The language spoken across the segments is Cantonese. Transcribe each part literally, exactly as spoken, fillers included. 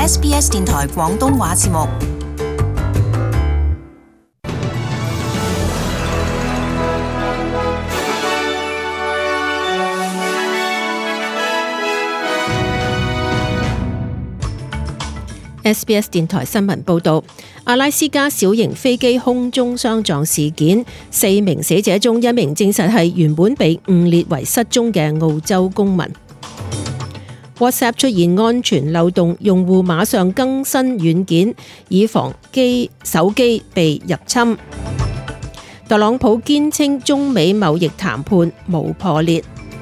S B S 電台廣東話節目。 S B S 電台新聞報道，阿拉斯加小型飛機空中相撞事件，四名死者中一名證實係原本被誤列為失蹤嘅澳洲公民。WhatsApp 出現安全漏洞，用戶馬上更新軟件，以防機手機被入侵。特朗普堅稱中美貿易談判無破裂。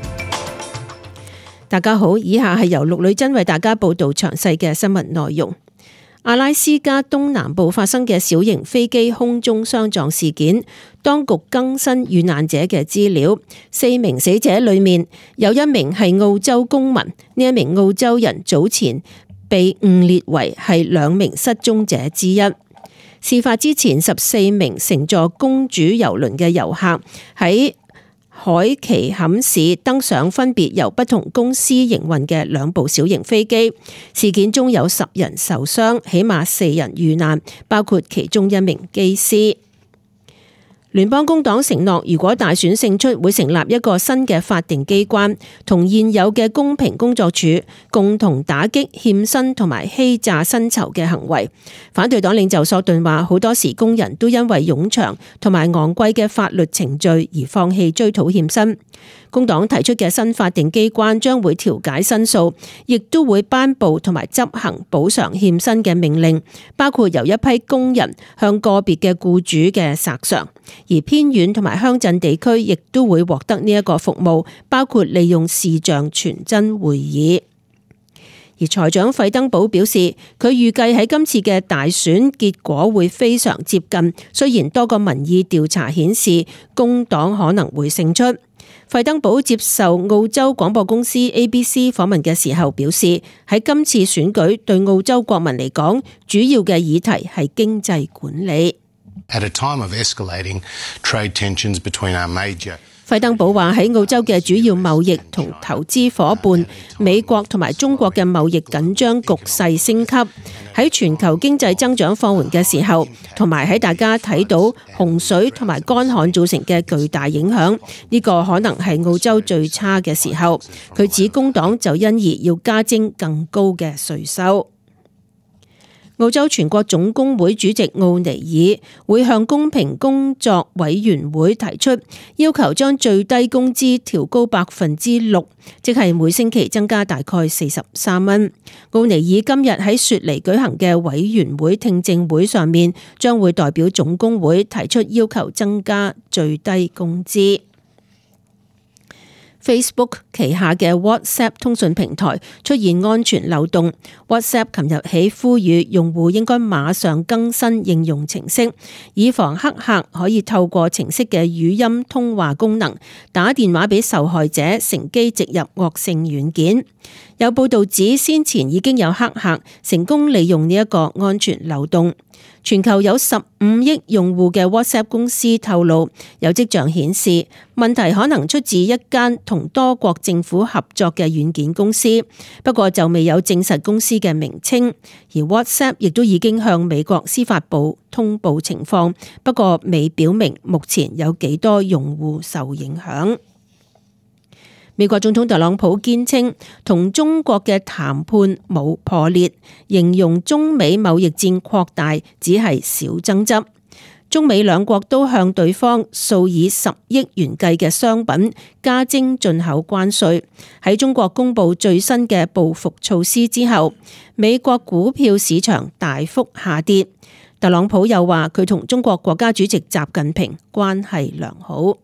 大家好，以下係由陸女真為大家報道詳細嘅新聞內容。阿拉斯加東南部發生嘅小型飛機空中相撞事件，當局更新遇難者嘅資料，四名死者裏面有一名係澳洲公民，呢一名澳洲人早前被誤列為係兩名失蹤者之一。事發之前，十四名乘坐公主郵輪嘅遊客喺海奇坎市登上分別由不同公司營運嘅兩部小型飛機，事件中有十人受傷，起碼四人遇難，包括其中一名機師。聯邦工黨承諾，如果大選勝出，會成立一個新嘅法定機關，同現有嘅公平工作處共同打擊欠薪同埋欺詐薪酬嘅行為。反對黨領袖索頓話，好多時工人都因為冗長同埋昂貴嘅法律程序而放棄追討欠薪。工黨提出嘅新法定機關將會調解申訴，亦都會頒布同埋執行補償欠薪嘅命令，包括由一批工人向個別嘅僱主嘅索償，而偏遠同埋鄉鎮地區亦都會獲得呢一個服務，包括利用視像傳真會議。而財長費登堡表示，佢預計喺今次嘅大選結果會非常接近，雖然多個民意調查顯示工黨可能會勝出。費登堡接受澳洲廣播公司 A B C 訪問嘅時候表示，喺今次選舉對澳洲國民嚟講，主要嘅議題係經濟管理。 At a time of escalating trade tensions between our major 費登堡話，喺澳洲嘅主要貿易同投資夥伴美國同埋中國嘅貿易緊張局勢升級，喺全球經濟增長放緩嘅時候，同埋喺大家睇到洪水同埋乾旱造成嘅巨大影響，呢個可能係澳洲最差嘅時候。佢指工黨就因而要加徵更高嘅稅收。澳洲全國總工會主席奧尼爾會向公平工作委員會提出要求，將最低工資調高百分之六，即係每星期增加大概四十三蚊。奧尼爾今日喺雪梨舉行嘅委員會聽證會上面，將會代表總工會提出要求增加最低工資。Facebook 旗下嘅 WhatsApp 通訊平台出現安全漏洞。WhatsApp 琴日起呼籲用戶應該馬上更新應用程式，以防黑客可以透過程式嘅語音通話功能打電話俾受害者，乘機植入惡性軟件。有報道指，先前已經有黑客成功利用呢一個安全漏洞。全球有十五億用戶嘅 WhatsApp 公司透露，有跡象顯示問題可能出自一間同多國政府合作嘅軟件公司，不過就未有證實公司嘅名稱。而 WhatsApp 亦都已經向美國司法部通報情況，不過未表明目前有幾多用戶受影響。美國總統特朗普堅稱同中國嘅談判冇破裂，形容中美貿易戰擴大只係小爭執。中美兩國都向對方數以十億元計嘅商品加徵進口關稅。喺中國公布最新嘅報復措施之後，美國股票市場大幅下跌。特朗普又話佢同中國國家主席習近平關係良好。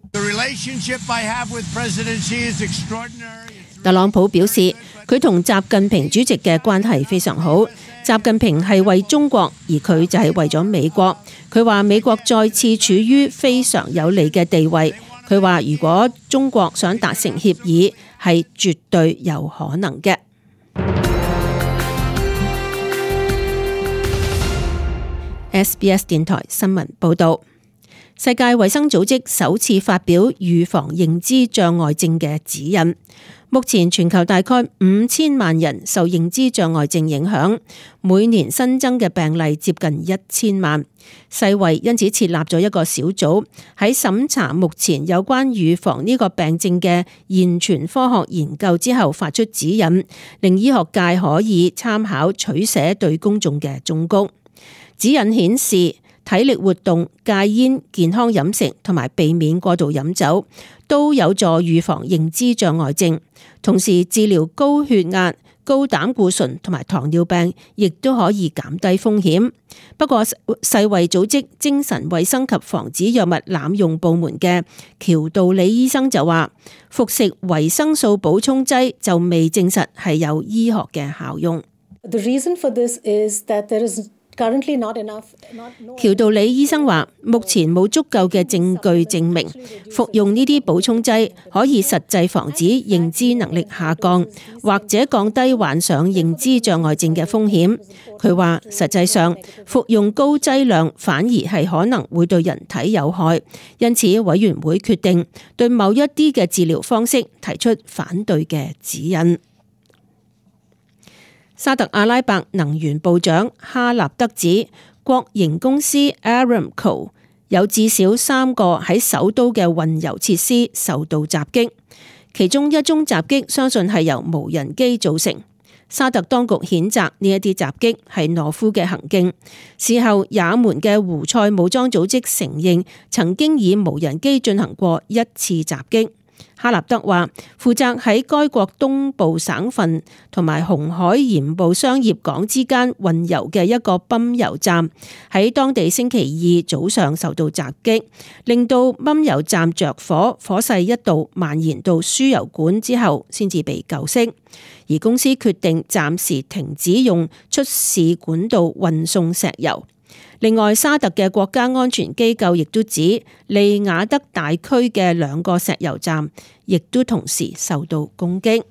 特朗普表示，佢同習近平主席嘅關係非常好。習近平係為中國，而佢就係為咗美國。佢話美國再次處於非常有利嘅地位。佢話如果中國想達成協議，係絕對有可能嘅。S B S 電台新聞報道。 世界衛生組織首次發表預防認知障礙症嘅指引。目前全球大概五千萬人受認知障礙症影響，每年新增嘅病例接近一千萬。世衛因此設立咗一個小組，喺審查目前有關預防呢個病症嘅現存科學研究之後，發出指引，令醫學界可以參考取捨對公眾嘅忠告。指引顯示，體力活動、戒煙、健康飲食同埋避免過度飲酒都有助預防認知障礙症。同時，治療高血壓、高膽固醇同埋糖尿病亦都可以減低風險。不過，世衛組織精神衛生及防止藥物濫用部門嘅喬道理醫生就話，服食維生素補充劑就未證實係有醫學嘅效用。 The reason for this is that there is 喬道理醫生話，目前冇足夠嘅證據證明服用呢啲補充劑可以實際防止認知能力下降，或者降低患上認知障礙症嘅風險。佢話，實際上服用高劑量反而係可能會對人體有害，因此委員會決定對某一啲嘅治療方式提出反對嘅指引。沙特阿拉伯能源部長哈納德指，國營公司 Aramco 有至少三個喺首都嘅運油設施受到襲擊，其中一宗襲擊相信係由無人機造成。沙特當局譴責呢一啲襲擊係懦夫嘅行徑。事後，也門嘅胡塞武裝組織承認曾經以無人機進行過一次襲擊。哈納德話，負責喺該國東部省份同埋紅海鹽步商業港之間運油嘅一個泵油站喺當地星期二早上受到襲擊，令到泵油站着火，火勢一度蔓延到輸油管之後先至被救熄。而公司決定暫時停止用出事管道運送石油。另外，沙特嘅國家安全機構亦都指，利雅得大區嘅兩個石油站亦都同時受到攻擊。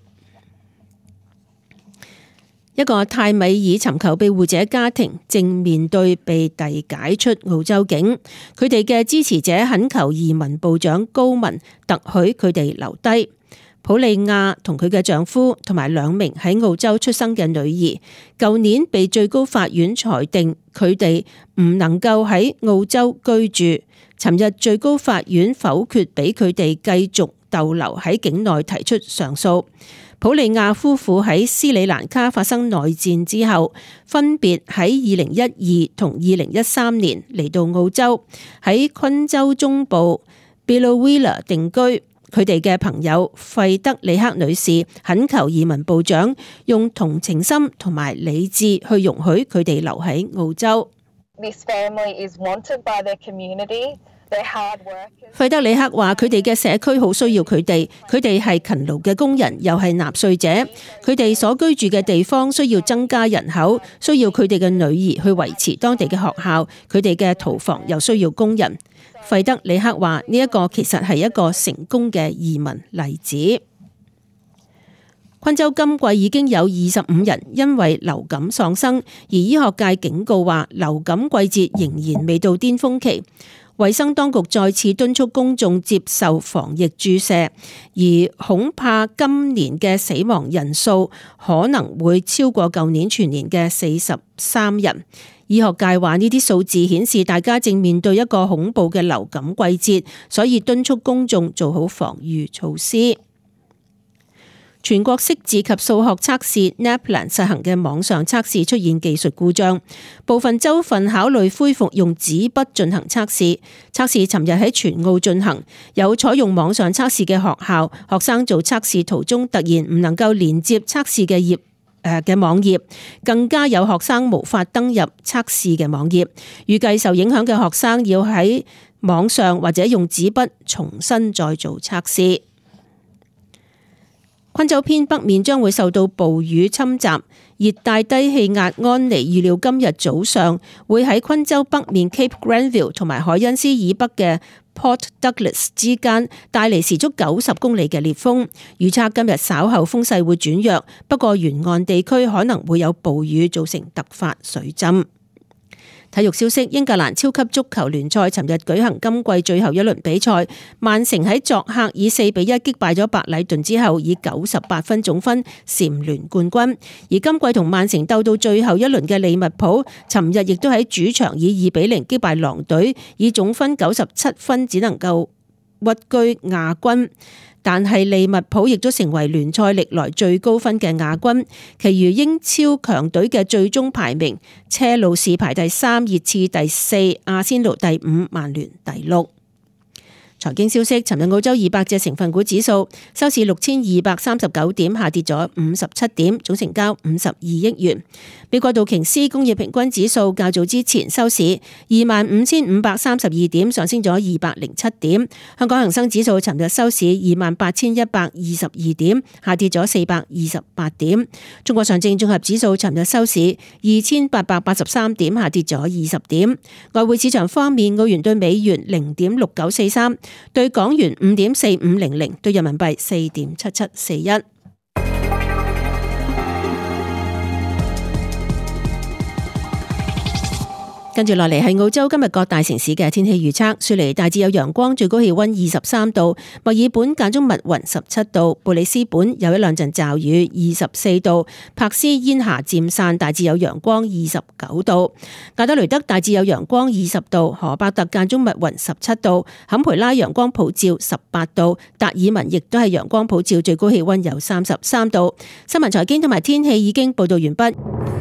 一個泰米爾尋求庇護者家庭正面對被遞解出澳洲境，佢哋嘅支持者懇求移民部長高文特許佢哋留低。普利亞同佢嘅丈夫同埋兩名喺澳洲出生嘅女兒，舊年被最高法院裁定佢哋唔能夠喺澳洲居住。尋日最高法院否決俾佢哋繼續逗留喺境內提出上訴。普利亞夫婦喺斯里蘭卡發生內戰之後，分別喺二零一二同二零一三年嚟到澳洲，喺昆州中部 Biloela 定居。佢哋嘅朋友費德里克女士懇求移民部長用同情心同埋理智去容許佢哋留喺澳洲。費德里克話：佢哋嘅社區好需要佢哋，佢哋係勤勞嘅工人，又係納稅者。佢哋所居住嘅地方需要增加人口，需要佢哋嘅女兒去維持當地嘅學校。佢哋嘅屠房又需要工人。費德里克話：呢一個其實係一個成功嘅移民例子。昆州今季已經有二十五人因為流感喪生，而醫學界警告話流感季節仍然未到巔峰期。衛生當局再次敦促公眾接受防疫注射，而恐怕今年嘅死亡人數可能會超過舊年全年嘅四十三人。醫學界話呢啲數字顯示大家正面對一個恐怖嘅流感季節，所以敦促公眾做好防禦措施。全國識字及數學測試 NAPLAN 實行嘅網上測試出現技術故障，部分州份考慮恢復用紙筆進行測試。測試尋日喺全澳進行，有採用網上測試嘅學校，學生做測試途中突然唔能夠連接測試嘅頁誒嘅網頁，更加有學生無法登入測試嘅網頁。預計受影響嘅學生要喺網上或者用紙筆重新再做測試。昆州偏北面將會受到暴雨侵襲，熱帶低氣壓安妮預料今日早上會喺昆州北面 Cape Granville 同埋海恩斯以北嘅 Port Douglas 之間帶嚟時速九十公里嘅烈風。預測今日稍後風勢會轉弱，不過沿岸地區可能會有暴雨造成突發水浸。 體育消息，英格蘭超級足球聯賽尋日舉行今季最後一輪比賽，曼城喺作客以四比一擊敗咗白禮頓之後，以九十八分總分蟬聯冠軍。而今季同曼城鬥到最後一輪嘅利物浦，尋日亦都喺主場以二比零擊敗狼隊，以總分九十七分只能夠屈居亞軍。但係利物浦亦都成為聯賽歷來最高分嘅亞軍，其餘英超強隊嘅最終排名，車路士排第三，熱刺第四，阿仙奴第五，曼聯第六。財經消息，尋日澳洲二百隻成分股指數收市六千二百三十九點，下跌咗五十七點，總成交五十二億元。美國道瓊斯工業平均指數較早之前收市二萬五千五百三十二點，上升咗二百零七點。香港恒生指數尋日收市二萬八千一百二十二點，下跌咗四百二十八點。中國上證綜合指數尋日收市二千八百八十三點，下跌咗二十點。外匯市場方面，澳元對美元零點六九四三。對港元五點四五零零，對人民幣四點七七四一。跟住落嚟係澳洲今日各大城市嘅天氣預測。雪梨大致有陽光，最高氣溫二十三度；墨爾本間中密雲十七度；布里斯本有一兩陣驟雨二十四度；柏斯煙霞漸散，大致有陽光二十九度；亞德雷德大致有陽光二十度；荷伯特間中密雲十七度；坎培拉陽光普照十八度；達爾文亦都係陽光普照，最高氣溫有三十三度。新聞財經同埋天氣已經報道完畢。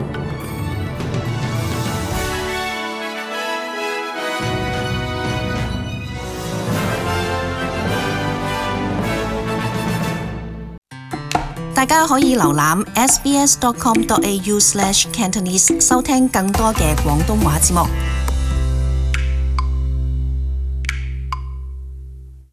大家可以瀏覽 s b s dot com dot a u slash cantonese 收聽更多嘅廣東話節目。